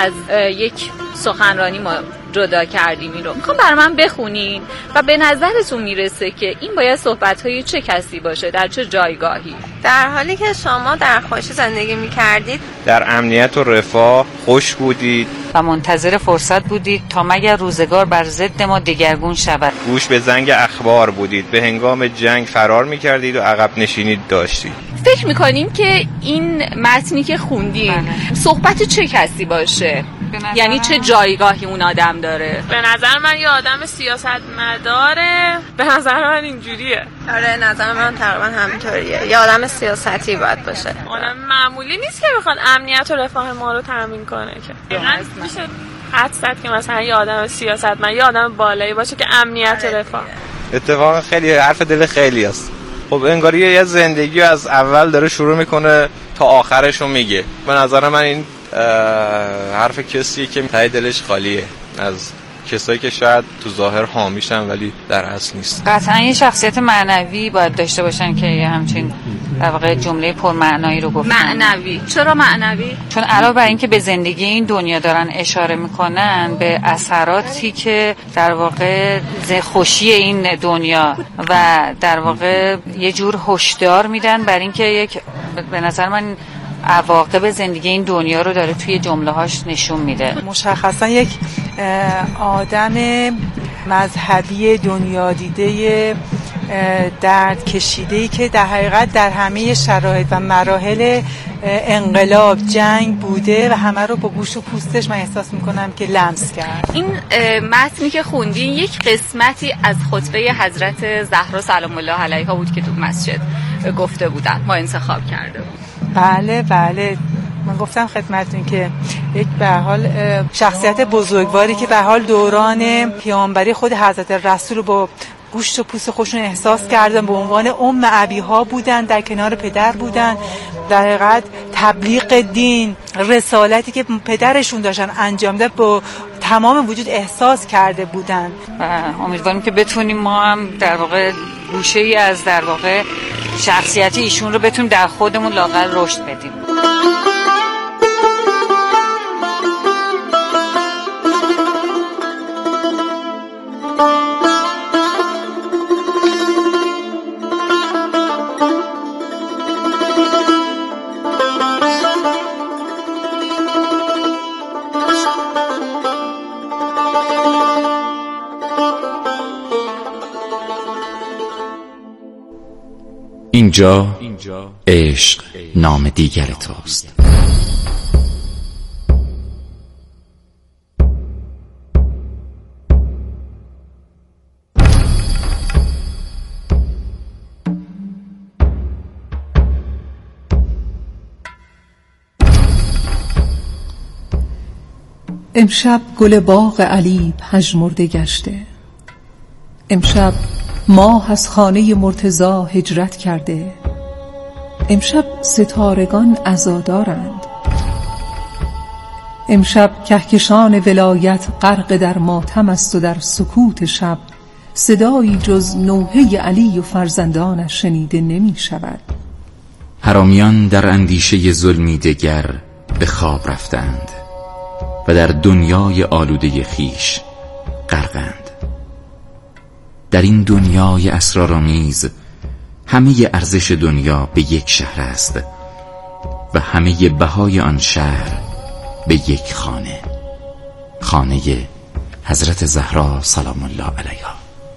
از یک سخنرانی ما جدا کردیم این رو میخوام برای من بخونین و به نظرتون میرسه که این باید صحبت‌های چه کسی باشه، در چه جایگاهی؟ در حالی که شما در خوشی زندگی میکردید، در امنیت و رفاه خوش بودید و منتظر فرصت بودید تا مگر روزگار بر ضد ما دگرگون شود. گوش به زنگ اخبار بودید، به هنگام جنگ فرار میکردید و عقب نشینی داشتید. فکر میکنیم که این متنی که خوندیم صحبت چه کسی باشه؟ یعنی چه جایگاهی اون آدم داره؟ به نظر من یه آدم سیاستمداره. به نظر من اینجوریه. آره نظر من تقریبا همینطوریه. یه آدم سیاستی باید باشه. آدم معمولی نیست که بخواد امنیت و رفاه ما رو تامین کنه که. میشه حدس زد که مثلا یه آدم سیاستمند، یه آدم بالایی باشه که امنیت و رفاه. اتفاقا خیلی حرف دل خیلی است. خب انگاری یه زندگی از اول داره شروع میکنه تا آخرشو میگه. به نظر من این حرف کسیه که ته دلش خالیه از کسایی که شاید تو ظاهر حامیشن ولی در اصل نیست. قطعا یه شخصیت معنوی باید داشته باشن که یه همچین در واقع جمله پرمعنایی رو گفتن. معنوی. چرا معنوی؟ چون علاوه بر اینکه به زندگی این دنیا دارن اشاره میکنن به اثراتی که در واقع خوشی این دنیا و در واقع یه جور هشدار میدن بر اینکه یک به نظر من عواقب زندگی این دنیا رو داره توی جمله‌هاش نشون میده. مشخصا یک آدم مذهبی دنیا دیده درد کشیده‌ای که در حقیقت در همه شرایط و مراحل انقلاب جنگ بوده و همه رو با گوش و پوستش من احساس میکنم که لمس کرد. این متنی که خوندین یک قسمتی از خطبه حضرت زهرا سلام الله علیها بود که تو مسجد گفته بودن، ما انتخاب کرده بود. بله من گفتم خدمتتون که یک به حال شخصیت بزرگواری که به حال دوران پیامبری خود حضرت رسول رو با گوشت و پوست خودشون احساس کردن، به عنوان ام ابیها بودن، در کنار پدر بودن، در حقیقت تبلیغ دین، رسالتی که پدرشون داشتن انجام داد با تمام وجود احساس کرده بودن. امیدواریم که بتونیم ما هم در واقع گوشه‌ای از در واقع شخصیت ایشون رو بتونیم در خودمون لااقل رشد بدیم. اینجا عشق نام دیگر توست. امشب گل باغ علی پژمرده گشته، امشب ماه از خانه مرتضی هجرت کرده، امشب ستارگان عزادارند، امشب کهکشان ولایت غرق در ماتم است و در سکوت شب صدایی جز نوحه علی و فرزندانش شنیده نمی شود. حرامیان در اندیشه ظلمی دگر به خواب رفتند و در دنیای آلوده خیش غرقند. در این دنیای اسرارآمیز همه ارزش دنیا به یک شهر است و همه بهای آن شهر به یک خانه، خانه حضرت زهرا سلام الله علیها.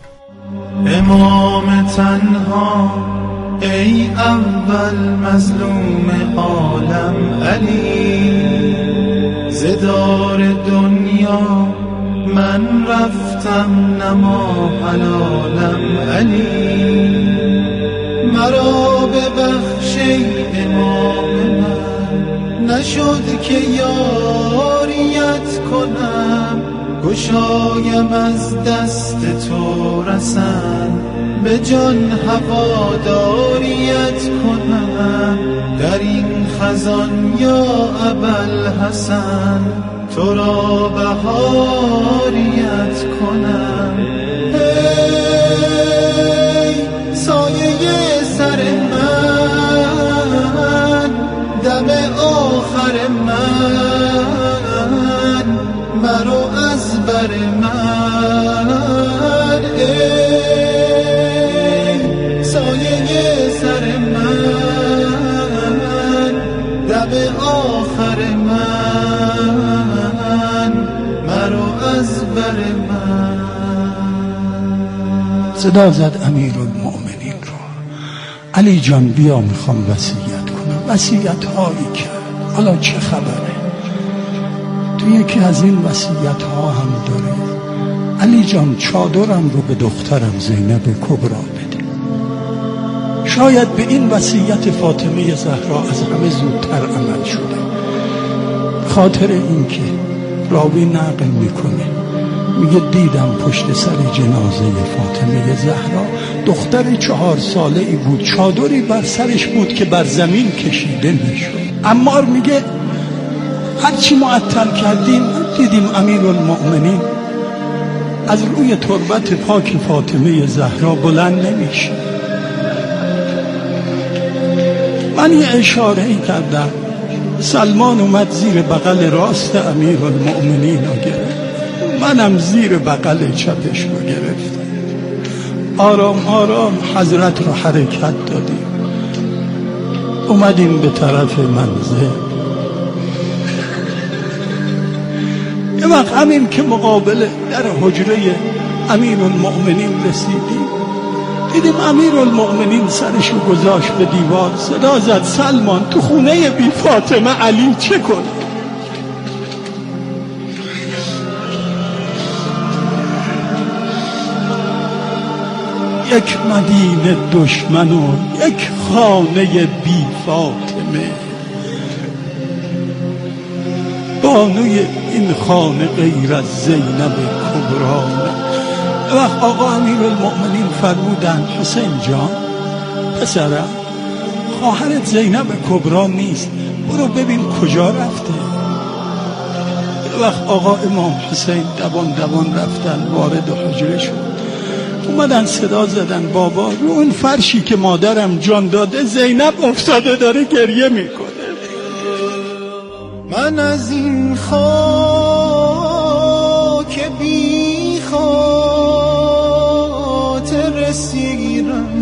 امام تنها ای اول مظلوم عالم علی، زدار دنیا من رفتم نما حلالم علی، مرا ببخش ای امام من، نشد که یاریت کنم، گشایم از دست تو رسن، به جان هواداریت کنم، در این خزان یا ابوالحسن تو را بهاریت کنم. ای سایه سر من، دم آخر من، مرو از بر من، ای سایه سر من، دم آخر من، مرو از بر من. صدا زد امیرالمؤمنین رو: علی جان بیا میخوام وصیت کنم. وصیت هایی کرد. حالا چه خبره؟ تو یکی از این وصیت ها هم داره: علی جان چادرم رو به دخترم زینب کبرا بده. شاید به این وصیت فاطمه زهرا از همه زودتر عمل شده، خاطر این که راوی نقل میکنه میگه دیدم پشت سر جنازه فاطمه زهرا دختر 4 ساله ای بود، چادری بر سرش بود که بر زمین کشیده میشد. عمار میگه هرچی معطل کردیم دیدیم امیرالمؤمنین از روی تربت پاک فاطمه زهرا بلند نمیشه. من یه اشاره کردم، سلمان اومد زیر بغل راست امیرالمؤمنین رو گرفت، منم زیر بغل چپش رو گرفتم. آرام آرام حضرت رو حرکت دادیم، اومدیم به طرف منزل. یه وقت همین که مقابل در حجره امیرالمؤمنین رسیدیم دیدیم امیرالمؤمنین سرشو گذاشت به دیوار، صدا زد: سلمان تو خونه بی فاطمه علی چه کنه؟ یک مدینه دشمن و یک خانه بی فاطمه، بانوی این خانه غیر از زینب کبرا. وقت آقا امیرالمؤمنین فرمودن: حسین جان پسرم، خواهرت زینب کبرا نیست، برو ببین کجا رفته. وقت آقا امام حسین دوان رفتن، وارد حجره شد، اومدن صدا زدن: بابا رو اون فرشی که مادرم جان داده زینب افتاده داره گریه میکنه. من از این خاک بی خاطر سیرم،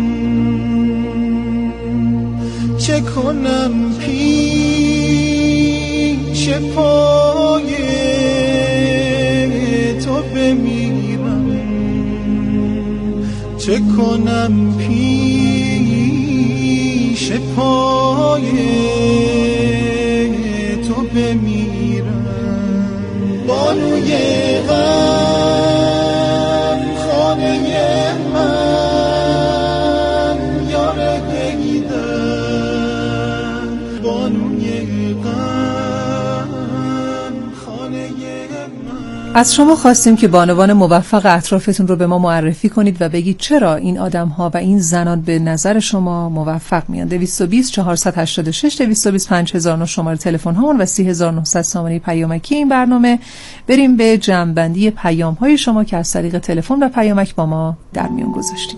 چه کنم پیش پای تو بمیرم، چه کنم پیش پای تو بمیرم. بانوی غم خانه من، یار دیدن بانوی غم خانه من. از شما خواستیم که بانوان موفق اطرافتون رو به ما معرفی کنید و بگید چرا این آدم‌ها و این زنان به نظر شما موفق میان. 220 486 220 5000 شماره تلفن هامون و 30900 سامانه پیامکی این برنامه. بریم به جمع‌بندی پیام‌های شما که از طریق تلفن و پیامک با ما در میون گذاشتیم.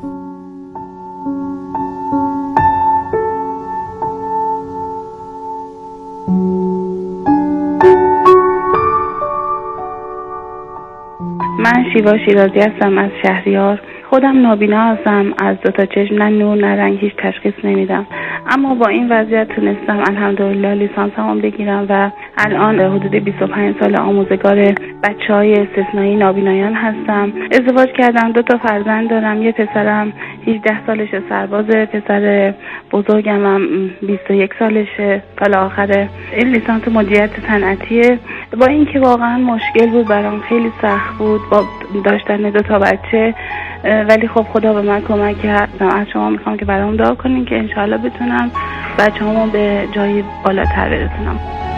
من شیوا شیرازی هستم از شهریار. خودم نابینا هستم، از 2 تا چشم نه نور نه رنگ هیچ تشخیص نمیدم، اما با این وضعیت تونستم الحمدلله لیسانسمو بگیرم و الان حدود 25 سال آموزگار بچهای استثنایی نابینایان هستم. ازدواج کردم، 2 تا فرزند دارم، یه پسرم 18 سالشه سربازه، پسر بزرگم هم 21 سالشه سال آخره. این لیسانس مدیریت صنعتیه. با اینکه واقعا مشکل بود برام، خیلی سخت بود با داشتن 2 تا بچه، ولی خب خدا به من کمک کرد. از شما میخوام که برام دعا کنین که انشالله بتونم بچه‌هامو به جایی بالاتر برسونم.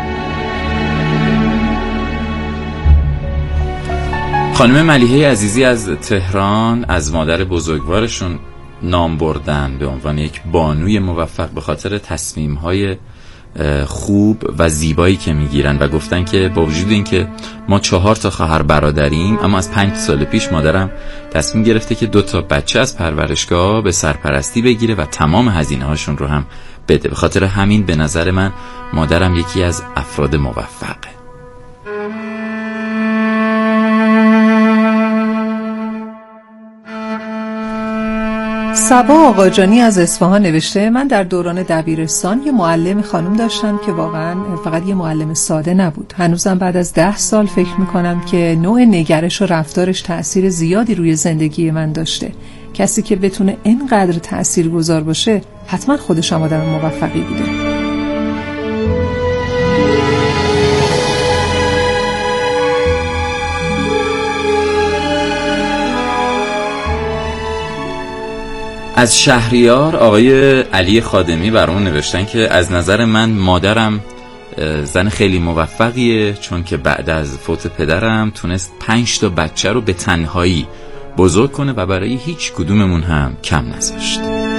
خانم ملیحه عزیزی از تهران از مادر بزرگوارشون نام بردن به عنوان یک بانوی موفق به خاطر تصمیم‌های خوب و زیبایی که میگیرن و گفتن که با وجود این که ما 4 تا خواهر برادریم، اما از 5 سال پیش مادرم تصمیم گرفته که 2 تا بچه از پرورشگاه به سرپرستی بگیره و تمام هزینه هاشون رو هم بده. به خاطر همین به نظر من مادرم یکی از افراد موفقه. صبا آقاجانی از اصفهان نوشته من در دوران دبیرستان یه معلم خانم داشتم که واقعا فقط یه معلم ساده نبود. هنوزم بعد از 10 سال فکر میکنم که نوع نگرش و رفتارش تأثیر زیادی روی زندگی من داشته. کسی که بتونه اینقدر تأثیرگذار باشه حتما خودش هم آدم موفقی بوده. از شهریار آقای علی خادمی برامون نوشتن که از نظر من مادرم زن خیلی موفقیه، چون که بعد از فوت پدرم تونست 5 تا بچه رو به تنهایی بزرگ کنه و برای هیچ کدوممون هم کم نذاشت.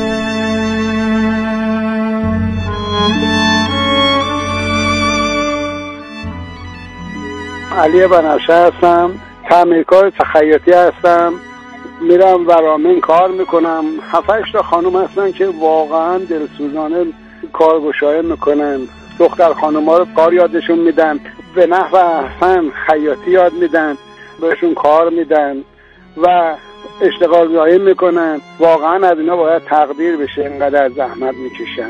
علی بنفشه هستم، تعمیرکار تخیاطی هستم، میرم و رامین کار میکنم. 7-8 تا خانم هستن که واقعا دلسوزانه کارگشایی میکنن. دختر خانم ها رو کار یادشون میدن، به نحو احسن خیاطی یاد میدن، بهشون کار میدن و اشتغال زایی میکنن. واقعا از اینا باید تقدیر بشه، اینقدر زحمت میکشن.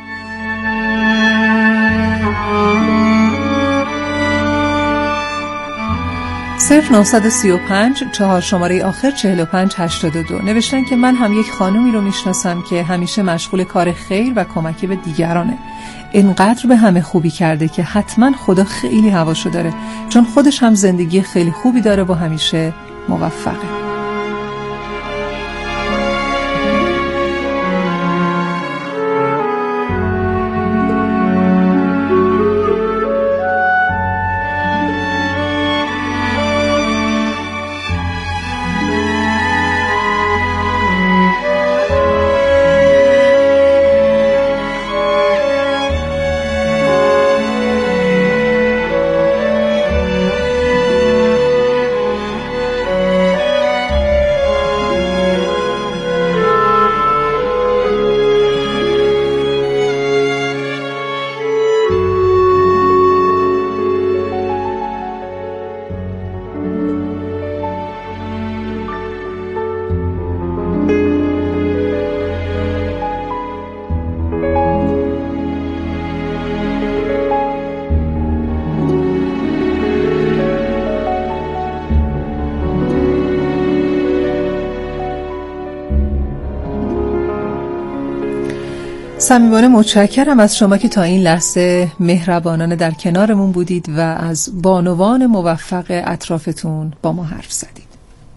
صرف 935 4 شماره آخر 4582 نوشتن که من هم یک خانومی رو میشناسم که همیشه مشغول کار خیر و کمک به دیگرانه. اینقدر به همه خوبی کرده که حتما خدا خیلی هواشو داره، چون خودش هم زندگی خیلی خوبی داره و همیشه موفقه. صمیمانه متشکرم از شما که تا این لحظه مهربانانه در کنارمون بودید و از بانوان موفق اطرافتون با ما حرف زدید.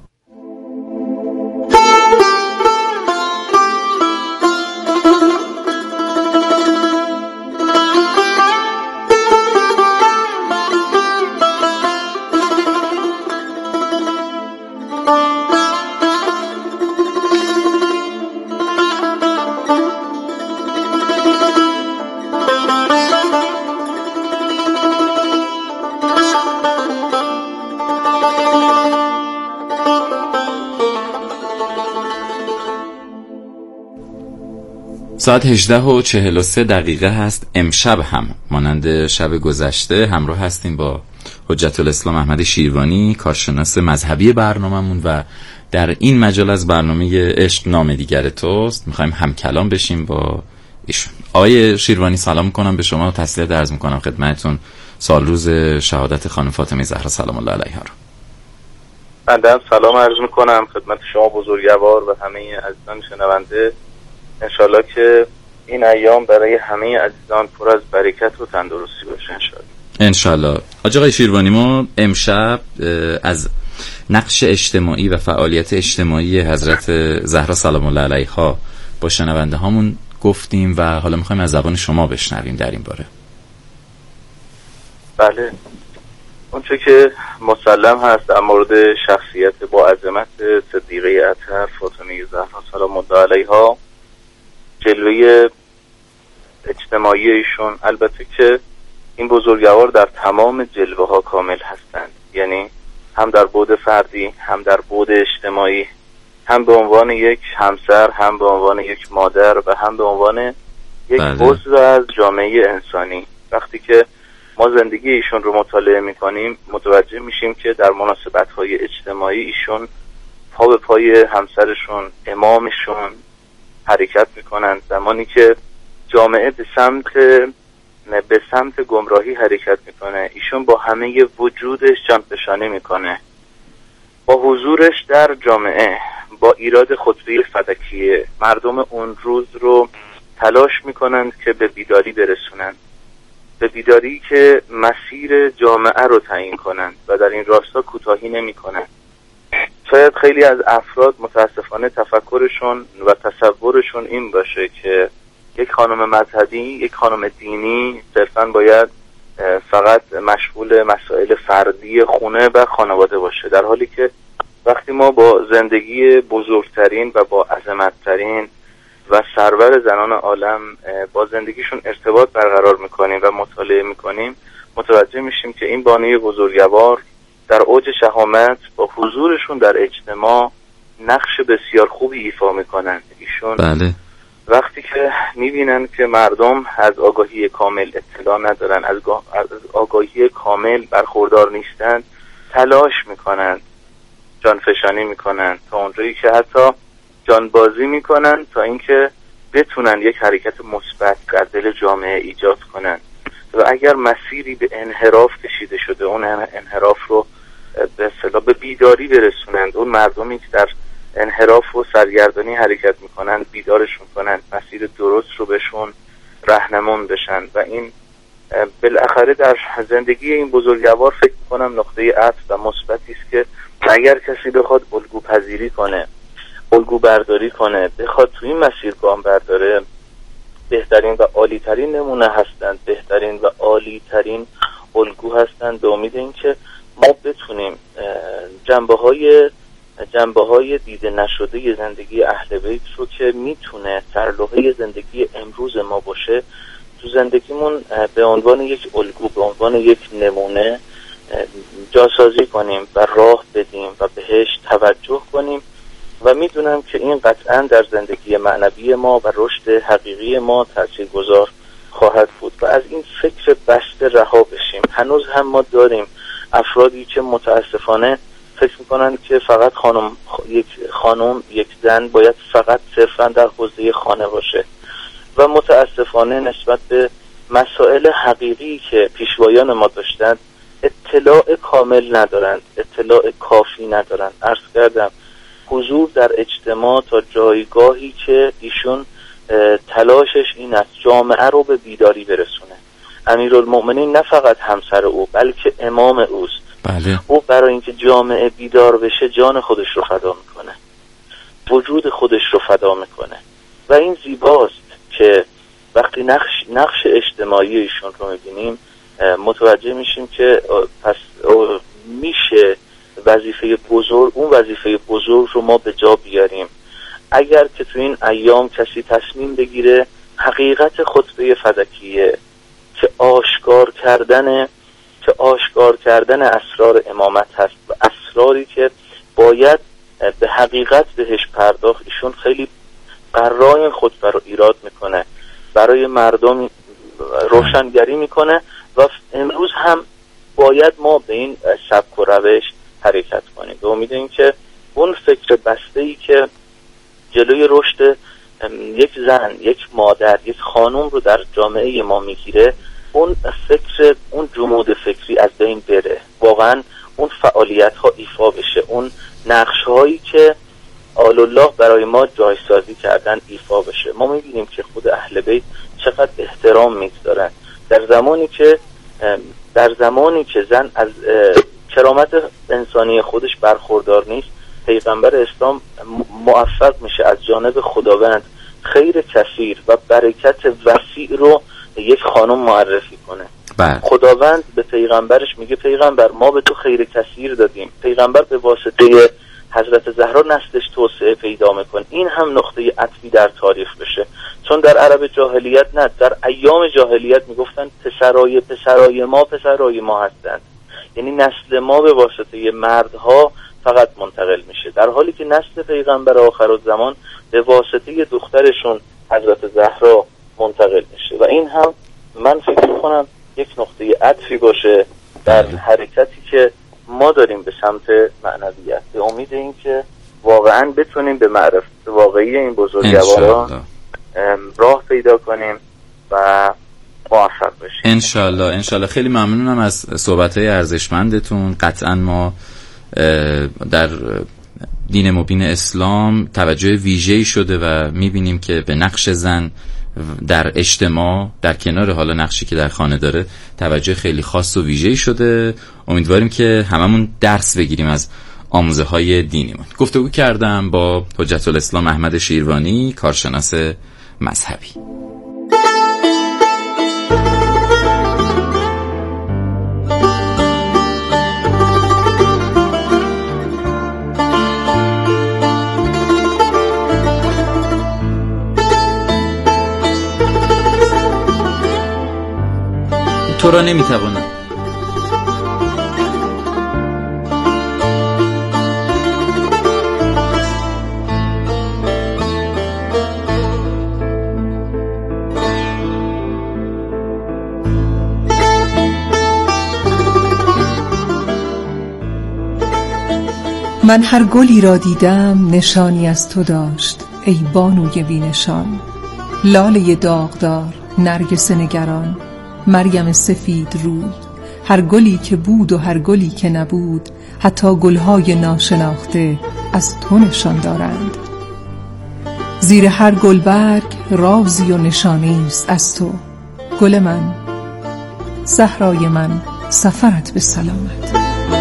ساعت 18:43 هست. امشب هم مانند شب گذشته همراه هستیم با حجت الاسلام احمد شیروانی، کارشناس مذهبی برنامه‌مون، و در این مجال از برنامه عشق نام دیگر توست میخوایم هم کلام بشیم با ایشون. آقای شیروانی سلام میکنم به شما و تسلیت عرض میکنم خدمتتون سال روز شهادت خانم فاطمه زهرا سلام الله علیها رو. بنده سلام عرض میکنم خدمت شما بزرگوار و همه عزیزان شنونده. انشالله که این ایام برای همه عزیزان پر از برکت و تندرستی باشه انشالله. آقای شیروانی، ما امشب از نقش اجتماعی و فعالیت اجتماعی حضرت زهرا سلام الله علیها با شنونده هامون گفتیم و حالا میخوایم از زبان شما بشنویم در این باره. بله، اونچه که مسلم هست در مورد شخصیت با عظمت صدیقه اطهر فاطمه زهرا سلام الله علیها، جلوه اجتماعی ایشون، البته که این بزرگوار در تمام جلوه ها کامل هستند، یعنی هم در بعد فردی، هم در بعد اجتماعی، هم به عنوان یک همسر، هم به عنوان یک مادر و هم به عنوان یک عضو از جامعه انسانی. وقتی که ما زندگی ایشون رو مطالعه میکنیم متوجه میشیم که در مناسبت های اجتماعی ایشون پا به پای همسرشون، امامشون، حرکت میکنن، زمانی که جامعه به سمت گمراهی حرکت میکنه، ایشون با همه وجودش جانفشانی میکنه. با حضورش در جامعه، با ایراد خطبه فدکیه، مردم اون روز رو تلاش میکنند که به بیداری برسونند، به بیداری که مسیر جامعه رو تعیین کنند و در این راستا کوتاهی نمیکنند. شاید خیلی از افراد متاسفانه تفکرشون و تصورشون این باشه که یک خانم مذهبی، یک خانم دینی صرفاً باید فقط مشغول مسائل فردی خونه و خانواده باشه، در حالی که وقتی ما با زندگی بزرگترین و با عظمتترین و سرور زنان عالم با زندگیشون ارتباط برقرار میکنیم و مطالعه میکنیم، متوجه میشیم که این بانوی بزرگوار در اوج شهامت با حضورشون در اجتماع نقش بسیار خوبی ایفا میکنند. ایشون بله. وقتی که میبینن که مردم از آگاهی کامل اطلاع ندارن، از آگاهی کامل برخوردار نیستند، تلاش میکنن، جانفشانی میکنن، تا اونجایی که حتی جانبازی میکنن تا اینکه بتونن یک حرکت مثبت در دل جامعه ایجاد کنن. و اگر مسیری به انحراف کشیده شده، اون انحراف رو به اصطلاح به بیداری برسونند، اون مردمی که در انحراف و سرگردانی حرکت میکنن بیدارشون کنن، مسیر درست رو بهشون راهنمون بشن. و این بالاخره در زندگی این بزرگوار فکر میکنم نقطه عطف و مثبتی است که اگر کسی بخواد الگو پذیری کنه، الگو برداری کنه، بخواد تو این مسیر گام برداره، بهترین و عالی ترین نمونه هستند، بهترین و عالی ترین الگو هستند، به امید این که ما بتونیم جنبه های دیده نشده زندگی اهل بیت رو که میتونه سرلوحه زندگی امروز ما باشه، تو زندگیمون به عنوان یک الگو، به عنوان یک نمونه جاسازی کنیم و راه بدیم و بهش توجه کنیم. و میدونم که این قطعا در زندگی معنوی ما و رشد حقیقی ما تاثیرگذار خواهد بود و از این فکر بسته رها بشیم. هنوز هم ما داریم افرادی که متاسفانه فکر میکنن که فقط خانم یک زن باید فقط صرفا در حوزه خانه باشه و متاسفانه نسبت به مسائل حقیقی که پیشوایان ما داشتند اطلاع کامل ندارند، اطلاع کافی ندارند. عرض کردم حضور در اجتماع تا جایگاهی که ایشون تلاشش این است جامعه رو به بیداری برسونه. امیرالمؤمنین نه فقط همسر او بلکه امام اوست. بله. او برای اینکه جامعه بیدار بشه جان خودش رو فدا میکنه، وجود خودش رو فدا میکنه و این زیباست که وقتی نقش اجتماعی ایشون رو میبینیم متوجه میشیم که پس میشه اون وظیفه بزرگ رو ما به جا بیاریم. اگر که تو این ایام کسی تصمیم بگیره حقیقت خطبه فدکیه که آشکار کردن اسرار امامت هست و اسراری که باید به حقیقت بهش پرداخت، ایشون خیلی قرای خطبه رو ایراد میکنه، برای مردم روشنگری میکنه و امروز هم باید ما به این سبک و روش حرکت کنیم. به امید این که اون فکر بسته‌ای که جلوی رشد یک زن، یک مادر، یک خانم رو در جامعه ما میگیره، اون جمود فکری از بین بره، واقعا اون فعالیت ها ایفا بشه، اون نقش هایی که آل الله برای ما جایسازی کردن ایفا بشه. ما میبینیم که خود اهل بیت چقدر احترام میگذارن در زمانی که زن از کرامت انسانی خودش برخوردار نیست، پیغمبر اسلام موفق میشه از جانب خداوند خیر کثیر و برکت وسیع رو یک خانم معرفی کنه. خداوند به پیغمبرش میگه پیغمبر ما به تو خیر کثیر دادیم. پیغمبر به واسطه حضرت زهرا نسلش توسعه پیدا میکنه. این هم نقطه عطفی در تاریخ بشه، چون در عرب جاهلیت نه، در ایام جاهلیت میگفتن پسرای ما هستند، یعنی نسل ما به واسطه مردها فقط منتقل میشه، در حالی که نسل پیغمبر آخرالزمان به واسطه دخترشون حضرت زهرا منتقل میشه. و این هم من فکر میکنم یک نقطه عطفی باشه در حرکتی که ما داریم به سمت معنویت، به امید این که واقعا بتونیم به معرفت واقعی این بزرگواران راه پیدا کنیم و موفق بشیم انشالله. خیلی ممنونم از صحبت‌های ارزشمندتون. قطعا ما در دین مبین اسلام توجه ویژه‌ای شده و می‌بینیم که به نقش زن در اجتماع در کنار حالا نقشی که در خانه داره توجه خیلی خاص و ویژه‌ای شده. امیدواریم که هممون درس بگیریم از آموزه های دینیمون. گفتگو کردم با حجت الاسلام احمد شیروانی، کارشناس مذهبی. تو را نمیتوانم. من هر گلی را دیدم نشانی از تو داشت ای بانوی بینشان، لاله داغدار، نرگس نگران، مریم سفید روی. هر گلی که بود و هر گلی که نبود، حتی گلهای ناشناخته از تو نشان دارند. زیر هر گلبرگ رازی و نشانی است از تو. گل من، صحرای من، سفرت به سلامت.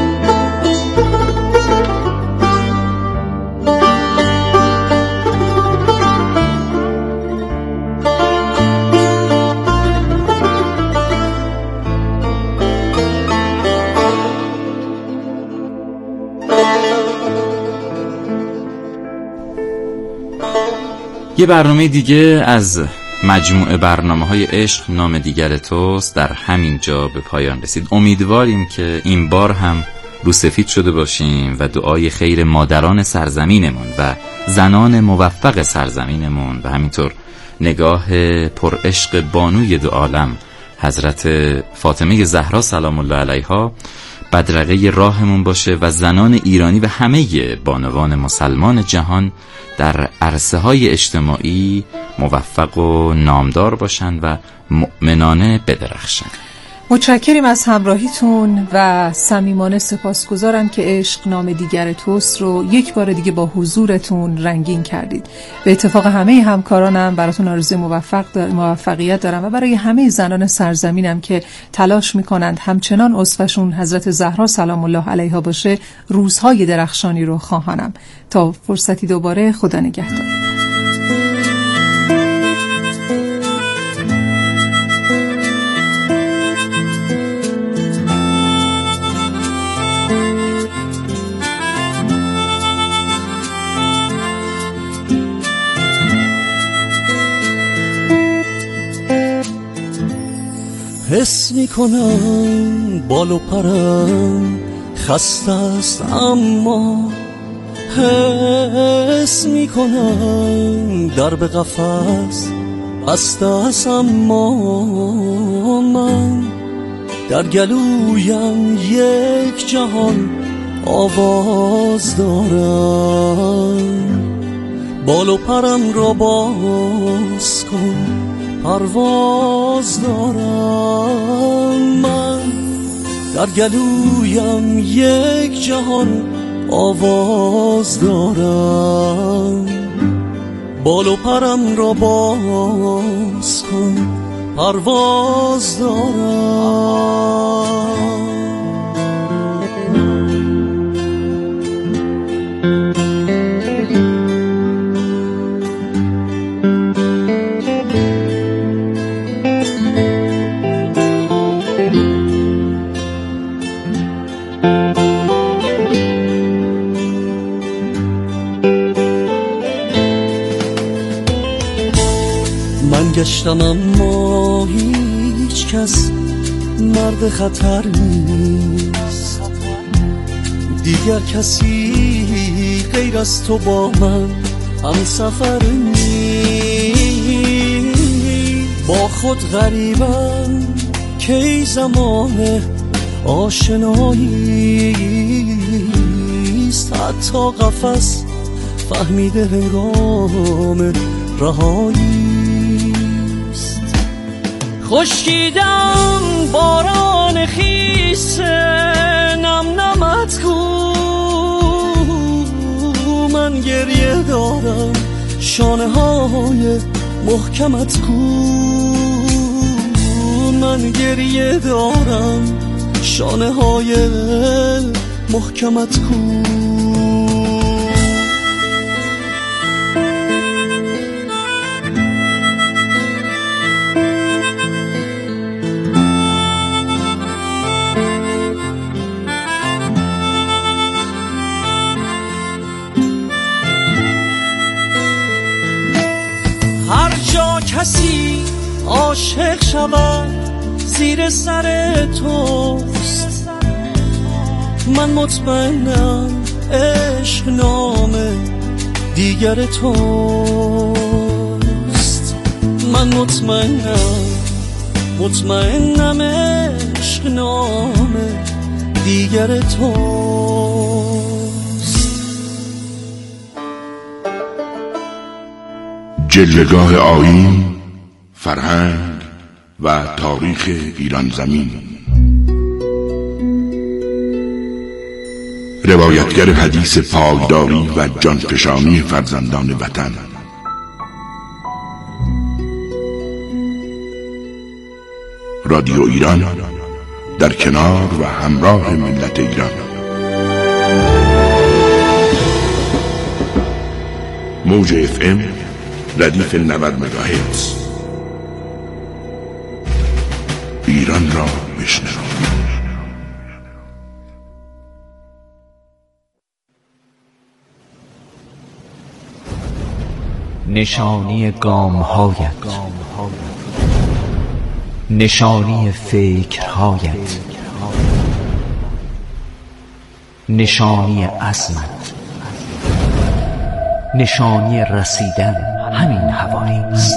یه برنامه دیگه از مجموعه برنامه‌های عشق نام دیگر توست در همین جا به پایان رسید. امیدواریم که این بار هم رو سفید شده باشیم و دعای خیر مادران سرزمینمون و زنان موفق سرزمینمون و همینطور نگاه پر عشق بانوی دو عالم حضرت فاطمه زهرا سلام الله علیها بدرقه راهمون باشه و زنان ایرانی و همه بانوان مسلمان جهان در عرصه‌های اجتماعی موفق و نامدار باشند و مؤمنانه بدرخشند. متشکریم از همراهیتون و صمیمانه سپاسگزارم که عشق نام دیگر توست رو یک بار دیگه با حضورتون رنگین کردید. به اتفاق همه همکارانم براتون آرزوی موفقیت دارم و برای همه زنان سرزمینم که تلاش میکنند همچنان اسوه‌شون حضرت زهرا سلام الله علیها باشه روزهای درخشانی رو خواهانم. تا فرصتی دوباره، خدا نگهدار. حس میکنم بال و پرم خسته است، اما حس میکنم در به قفس بسته است، اما من در گلویم یک جهان آواز دارم. بال و پرم را باز کن، پرواز دارم. من در گلویم یک جهان آواز دارم. بال و پرم را باز کن، پرواز دارم. گشتم اما هیچ کس مرد خطر نیست، دیگر کسی غیر از تو با من هم سفر نیست. با خود غریبم کی زمان آشنایی است، حتی قفس فهمیده هنگام رهاییست. خشکیدم باران خیس نم نمت کو، من گریه دارم شانه های محکمت کو، من گریه دارم شانه های محکمت کو. هر جا کسی عاشق شود زیر سر توست، من مطمئنم عشق نام دیگر توست، من مطمئنم عشق نام دیگر توست. جلوه‌گاه آیین، فرهنگ و تاریخ ایران زمین. روایتگر حدیث پایداری و جانفشانی فرزندان وطن. رادیو ایران در کنار و همراه ملت ایران. موج FM ردیف 90 مگاهرتز. ایران را بشنو. نشانی گام‌هایت، نشانی فکرهایت، نشانی عزمت، نشانی رسیدن همین هوایی است.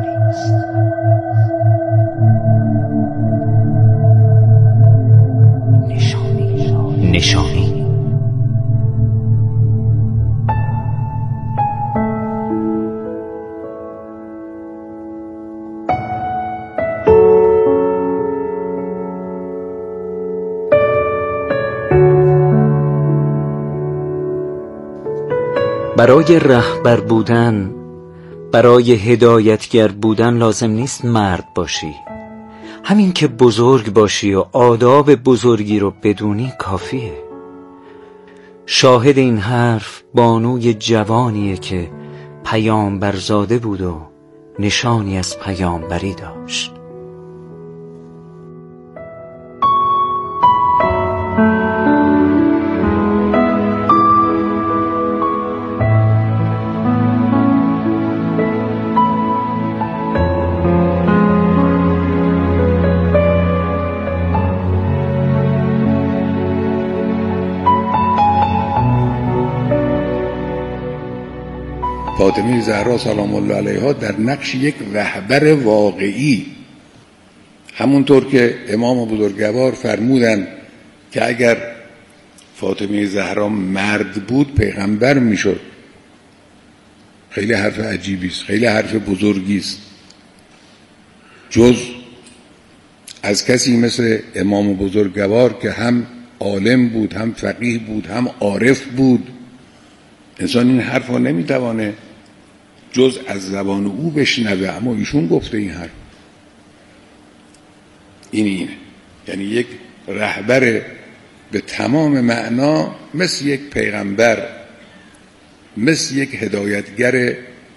نشانی برای رهبر بودن، برای هدایتگر بودن لازم نیست مرد باشی. همین که بزرگ باشی و آداب بزرگی رو بدونی کافیه. شاهد این حرف بانوی جوانیه که پیامبرزاده بود و نشانی از پیامبری داشت. فاطمه زهرا سلام الله علیها در نقش یک رهبر واقعی، همونطور که امام بزرگوار فرمودن که اگر فاطمه زهرا مرد بود پیغمبر میشد. خیلی حرف عجیبی است، خیلی حرف بزرگی است. جز از کسی مثل امام بزرگوار که هم عالم بود، هم فقیه بود، هم عارف بود، انسان این حرف رو نمیتوانه جز از زبان او بشنوه. اما ایشون گفته این حرف. اینه یعنی یک رهبر به تمام معنا، مثل یک پیغمبر، مثل یک هدایتگر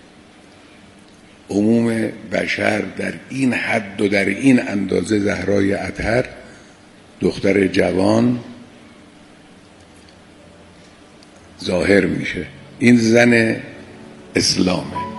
عموم بشر در این حد و در این اندازه زهرای اطهر، دختر جوان، ظاهر میشه. این زن اسلامه.